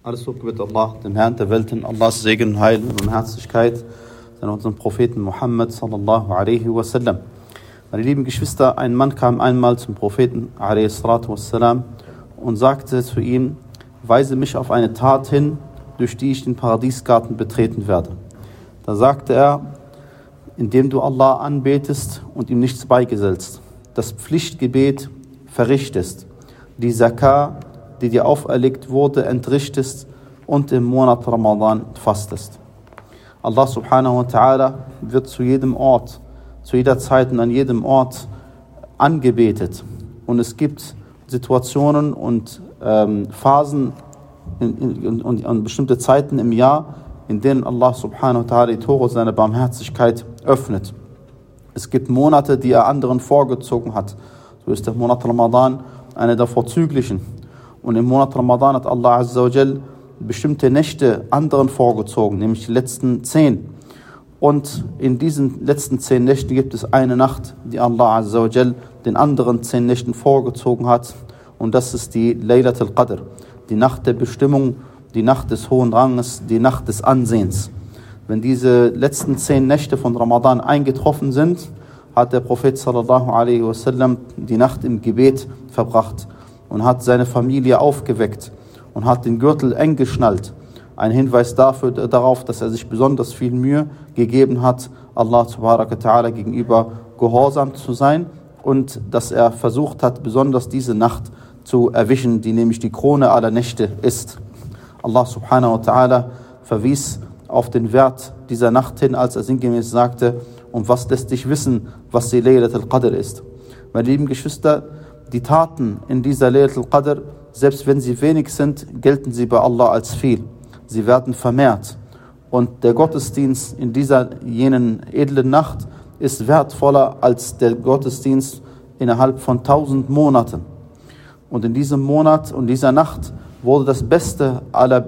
Alles Lob gebührt Allah, dem Herrn der Welten, Allahs Segen, Heil und Barmherzigkeit an unseren Propheten Muhammad sallallahu alaihi wasallam. Meine lieben Geschwister, ein Mann kam einmal zum Propheten alaihi salatu wassalam und sagte zu ihm: Weise mich auf eine Tat hin, durch die ich den Paradiesgarten betreten werde. Da sagte er: Indem du Allah anbetest und ihm nichts beigesellst, das Pflichtgebet verrichtest, die Zakah, die dir auferlegt wurde, entrichtest und im Monat Ramadan fastest. Allah subhanahu wa ta'ala wird zu jedem Ort, zu jeder Zeit und an jedem Ort angebetet. Und es gibt Situationen und Phasen und bestimmte Zeiten im Jahr, in denen Allah subhanahu wa ta'ala die Tore seiner Barmherzigkeit öffnet. Es gibt Monate, die er anderen vorgezogen hat. So ist der Monat Ramadan einer der vorzüglichen. Und im Monat Ramadan hat Allah azza wa jal bestimmte Nächte anderen vorgezogen, nämlich die letzten 10. Und in diesen letzten 10 Nächten gibt es eine Nacht, die Allah azza wa jal den anderen 10 Nächten vorgezogen hat. Und das ist die Laylat al-Qadr, die Nacht der Bestimmung, die Nacht des hohen Ranges, die Nacht des Ansehens. Wenn diese letzten 10 Nächte von Ramadan eingetroffen sind, hat der Prophet sallallahu alaihi wasallam die Nacht im Gebet verbracht und hat seine Familie aufgeweckt und hat den Gürtel eng geschnallt. Ein Hinweis darauf, dass er sich besonders viel Mühe gegeben hat, Allah subhanahu wa ta'ala gegenüber gehorsam zu sein und dass er versucht hat, besonders diese Nacht zu erwischen, die nämlich die Krone aller Nächte ist. Allah subhanahu wa ta'ala verwies auf den Wert dieser Nacht hin, als er sinngemäß sagte: Und was lässt dich wissen, was die Laylat al-Qadr ist? Meine lieben Geschwister, die Taten in dieser Laylat al-Qadr, selbst wenn sie wenig sind, gelten sie bei Allah als viel. Sie werden vermehrt. Und der Gottesdienst in jenen edlen Nacht ist wertvoller als der Gottesdienst innerhalb von 1000 Monaten. Und in diesem Monat und dieser Nacht wurde das Beste aller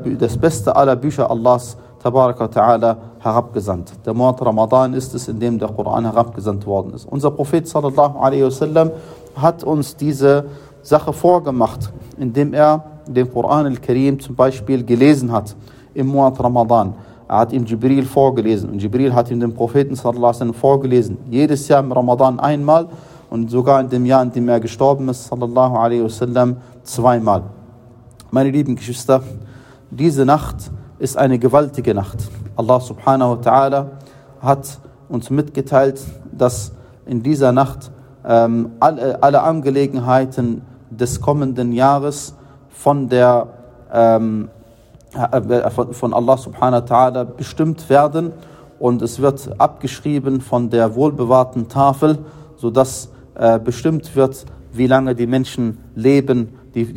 Bücher Allahs Tabaraka wa Ta'ala herabgesandt. Der Monat Ramadan ist es, in dem der Koran herabgesandt worden ist. Unser Prophet sallallahu alaihi wasallam hat uns diese Sache vorgemacht, indem er den Koran al-Karim zum Beispiel gelesen hat im Monat Ramadan. Er hat ihm Jibril vorgelesen und Jibril hat ihm den Propheten sallallahu alaihi wasallam vorgelesen. Jedes Jahr im Ramadan einmal und sogar in dem Jahr, in dem er gestorben ist, sallallahu alaihi wasallam, 2-mal. Meine lieben Geschwister, diese Nacht ist eine gewaltige Nacht. Allah subhanahu wa ta'ala hat uns mitgeteilt, dass in dieser Nacht alle Angelegenheiten des kommenden Jahres von Allah subhanahu wa ta'ala bestimmt werden und es wird abgeschrieben von der wohlbewahrten Tafel, sodass bestimmt wird, wie lange die Menschen leben,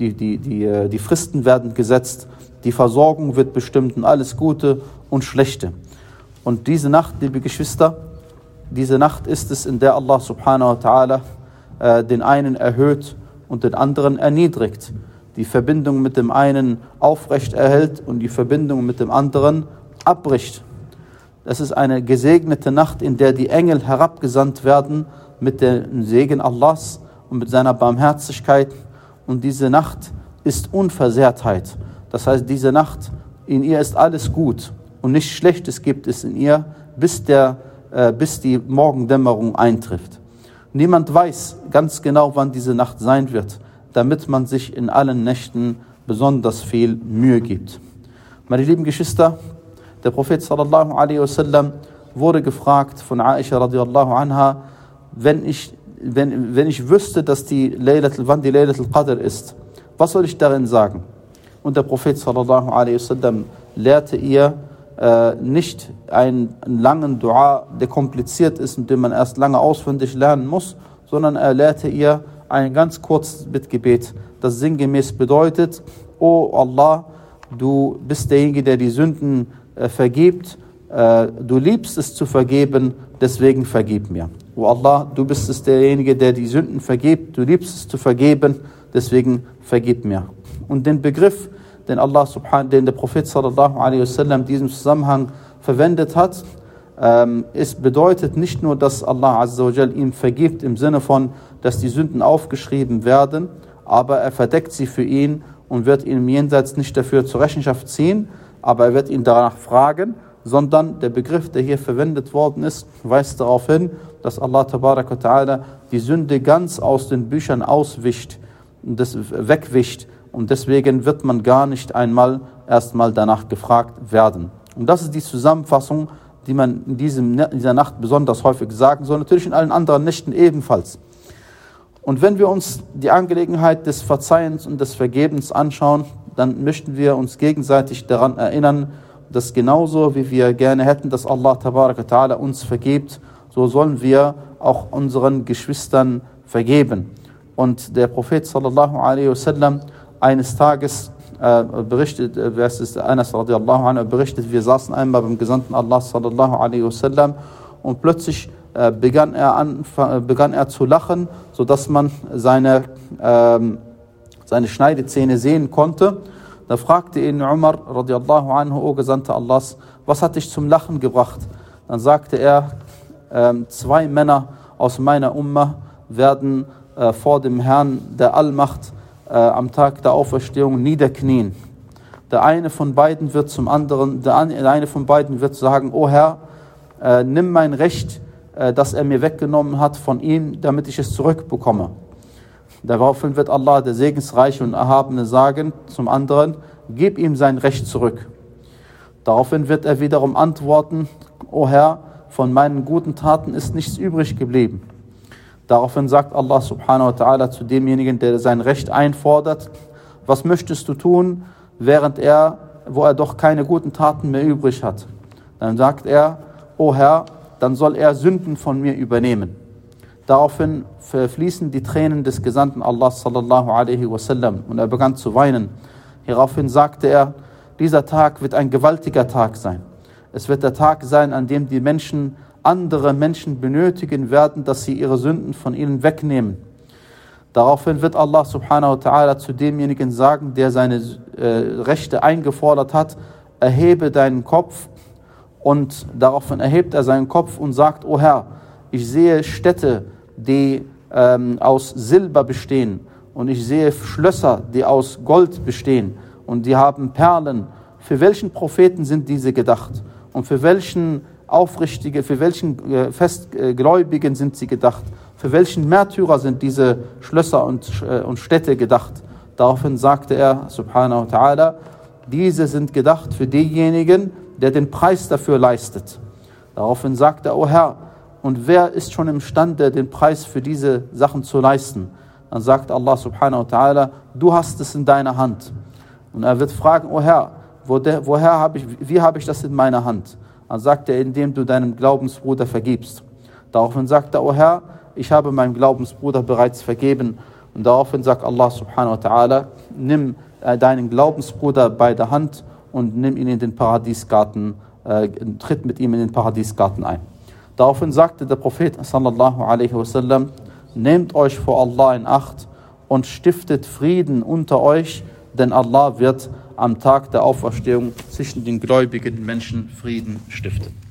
die Fristen werden gesetzt, die Versorgung wird bestimmt und alles Gute und Schlechte. Und diese Nacht, liebe Geschwister, diese Nacht ist es, in der Allah subhanahu wa ta'ala den einen erhöht und den anderen erniedrigt, die Verbindung mit dem einen aufrecht erhält und die Verbindung mit dem anderen abbricht. Das ist eine gesegnete Nacht, in der die Engel herabgesandt werden mit dem Segen Allahs und mit seiner Barmherzigkeit. Und diese Nacht ist Unversehrtheit. Das heißt, diese Nacht, in ihr ist alles gut und nichts Schlechtes gibt es in ihr, bis die Morgendämmerung eintrifft. Niemand weiß ganz genau, wann diese Nacht sein wird, damit man sich in allen Nächten besonders viel Mühe gibt. Meine lieben Geschwister, der Prophet sallallahu alaihi wasallam wurde gefragt von Aisha radiallahu anha: Wenn ich wüsste, dass wann die Laylat al-Qadr ist, was soll ich darin sagen? Und der Prophet sallallahu alaihi wasallam lehrte ihr nicht einen langen Dua, der kompliziert ist und den man erst lange auswendig lernen muss, sondern er lehrte ihr ein ganz kurzes Bittgebet, das sinngemäß bedeutet: O Allah, du bist derjenige, der die Sünden vergibt, du liebst es zu vergeben, deswegen vergib mir. O Allah, du bist derjenige, der die Sünden vergibt, du liebst es zu vergeben, deswegen vergib mir. Und den Begriff, den der Prophet sallallahu alaihi wasallam in diesem Zusammenhang verwendet hat, es bedeutet nicht nur, dass Allah azza wa jal ihm vergibt im Sinne von, dass die Sünden aufgeschrieben werden, aber er verdeckt sie für ihn und wird ihn im Jenseits nicht dafür zur Rechenschaft ziehen, aber er wird ihn danach fragen, sondern der Begriff, der hier verwendet worden ist, weist darauf hin, dass Allah Tabaraka Ta'ala die Sünde ganz aus den Büchern auswischt und das wegwischt, und deswegen wird man gar nicht erstmal danach gefragt werden. Und das ist die Zusammenfassung, die man in dieser Nacht besonders häufig sagen soll, natürlich in allen anderen Nächten ebenfalls. Und wenn wir uns die Angelegenheit des Verzeihens und des Vergebens anschauen, dann möchten wir uns gegenseitig daran erinnern, dass genauso wie wir gerne hätten, dass Allah Tabaraka Ta'ala uns vergibt, so sollen wir auch unseren Geschwistern vergeben. Und der Prophet sallallahu alaihi wasallam eines Tages berichtet, Anas radiallahu anhu berichtet, wir saßen einmal beim Gesandten Allah sallallahu alaihi wasallam und plötzlich begann er zu lachen, sodass man seine Schneidezähne sehen konnte. Da fragte ihn Umar radiallahu anhu, O Gesandter Allahs, was hat dich zum Lachen gebracht? Dann sagte er, 2 Männer aus meiner Ummah werden vor dem Herrn der Allmacht am Tag der Auferstehung niederknien. Der eine von beiden wird sagen, O Herr, nimm mein Recht, das er mir weggenommen hat von ihm, damit ich es zurückbekomme. Daraufhin wird Allah, der Segensreiche und Erhabene, sagen zum anderen, gib ihm sein Recht zurück. Daraufhin wird er wiederum antworten, O Herr, von meinen guten Taten ist nichts übrig geblieben. Daraufhin sagt Allah subhanahu wa ta'ala zu demjenigen, der sein Recht einfordert, was möchtest du tun, wo er doch keine guten Taten mehr übrig hat? Dann sagt er, O Herr, dann soll er Sünden von mir übernehmen. Daraufhin verfließen die Tränen des Gesandten Allah sallallahu alaihi wasallam und er begann zu weinen. Hieraufhin sagte er, dieser Tag wird ein gewaltiger Tag sein. Es wird der Tag sein, an dem die Menschen andere Menschen benötigen werden, dass sie ihre Sünden von ihnen wegnehmen. Daraufhin wird Allah subhanahu wa ta'ala zu demjenigen sagen, der seine Rechte eingefordert hat, erhebe deinen Kopf, und daraufhin erhebt er seinen Kopf und sagt, O Herr, ich sehe Städte, die aus Silber bestehen, und ich sehe Schlösser, die aus Gold bestehen und die haben Perlen. Für welchen Propheten sind diese gedacht? Und für welchen Festgläubigen sind sie gedacht? Für welchen Märtyrer sind diese Schlösser und Städte gedacht? Daraufhin sagte er, subhanahu wa ta'ala, diese sind gedacht für denjenigen, der den Preis dafür leistet. Daraufhin sagte er, O Herr, und wer ist schon imstande, den Preis für diese Sachen zu leisten? Dann sagt Allah subhanahu wa ta'ala, du hast es in deiner Hand. Und er wird fragen, O Herr, wie habe ich das in meiner Hand? Dann sagt er, indem du deinem Glaubensbruder vergibst. Daraufhin sagt er, O Herr, ich habe meinem Glaubensbruder bereits vergeben. Und daraufhin sagt Allah subhanahu wa ta'ala, nimm deinen Glaubensbruder bei der Hand und nimm ihn in den Paradiesgarten, tritt mit ihm in den Paradiesgarten ein. Daraufhin sagte der Prophet sallallahu alaihi wasallam, nehmt euch vor Allah in Acht und stiftet Frieden unter euch, denn Allah wird am Tag der Auferstehung zwischen den gläubigen Menschen Frieden stiften.